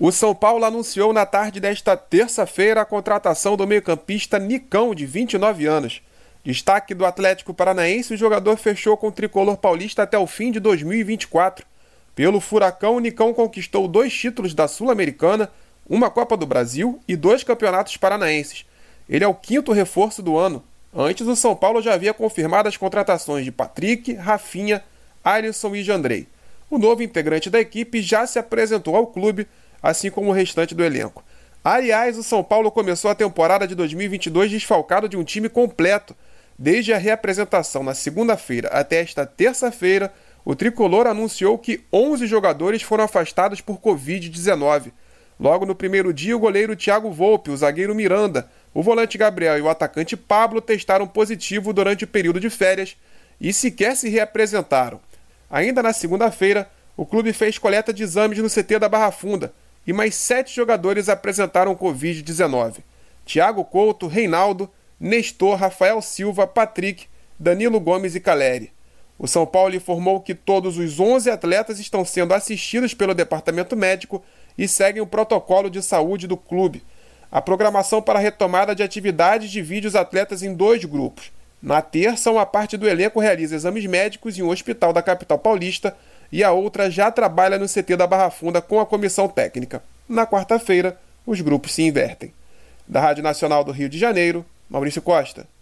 O São Paulo anunciou na tarde desta terça-feira a contratação do meio-campista Nicão, de 29 anos. Destaque do Atlético Paranaense, o jogador fechou com o tricolor paulista até o fim de 2024. Pelo Furacão, o Nicão conquistou 2 títulos da Sul-Americana, uma Copa do Brasil e 2 campeonatos paranaenses. Ele é o 5º reforço do ano. Antes, o São Paulo já havia confirmado as contratações de Patrick, Rafinha, Alisson e Jandrei. O novo integrante da equipe já se apresentou ao clube, assim como o restante do elenco. Aliás, o São Paulo começou a temporada de 2022 desfalcado de um time completo. Desde a reapresentação na segunda-feira até esta terça-feira, o tricolor anunciou que 11 jogadores foram afastados por Covid-19. Logo no primeiro dia, o goleiro Thiago Volpe, o zagueiro Miranda, o volante Gabriel e o atacante Pablo testaram positivo durante o período de férias e sequer se reapresentaram. Ainda na segunda-feira, o clube fez coleta de exames no CT da Barra Funda e mais 7 jogadores apresentaram Covid-19. Thiago Couto, Reinaldo, Nestor, Rafael Silva, Patrick, Danilo Gomes e Caleri. O São Paulo informou que todos os 11 atletas estão sendo assistidos pelo departamento médico e seguem o protocolo de saúde do clube. A programação para a retomada de atividades divide os atletas em 2 grupos. Na terça, uma parte do elenco realiza exames médicos em um hospital da capital paulista e a outra já trabalha no CT da Barra Funda com a comissão técnica. Na quarta-feira, os grupos se invertem. Da Rádio Nacional do Rio de Janeiro, Maurício Costa.